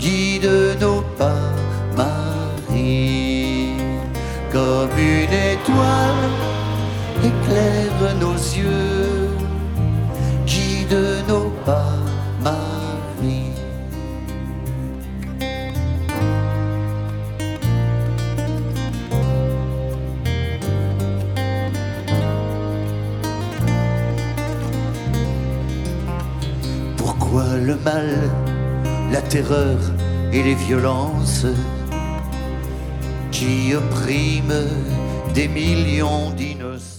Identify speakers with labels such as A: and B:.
A: guide nos pas, Marie. Comme une étoile, éclaire nos yeux, guide nos pas, Marie. Pourquoi le mal, la terreur et les violences qui oppriment des millions d'innocents?